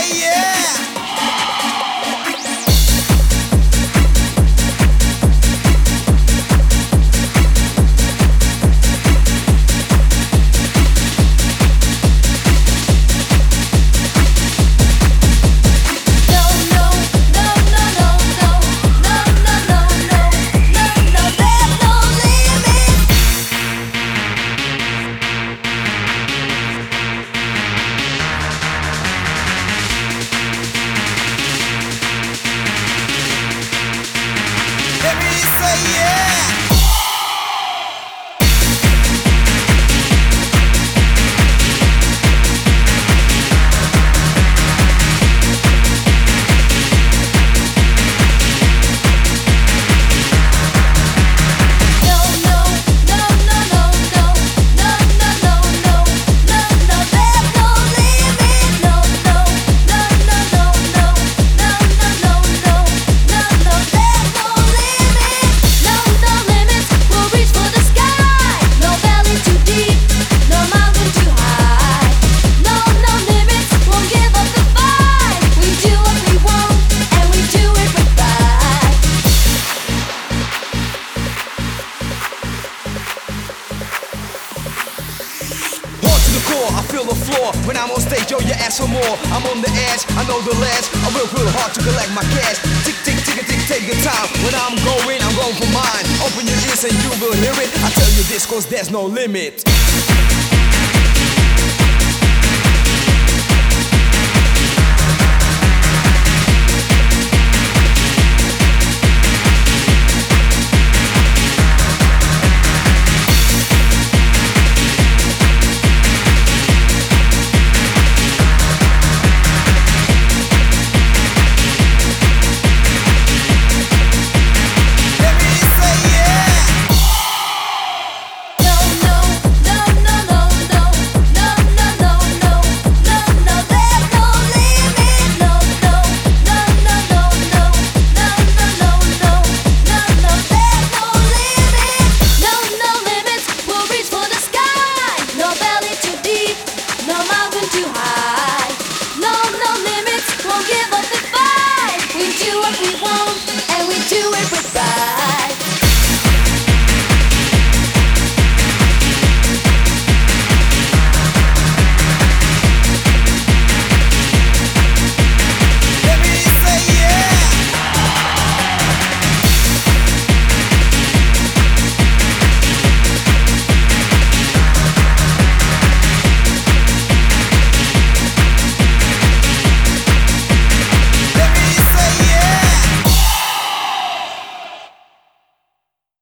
say yeah. I feel the floor when I'm on stage, yo, you ask for more. I'm on the edge, I know the ledge. I work real hard to collect my cash. Tick, tick, tick, tick, take your time. When I'm going for mine. Open your ears and you will hear it. I tell you this cause there's no limit.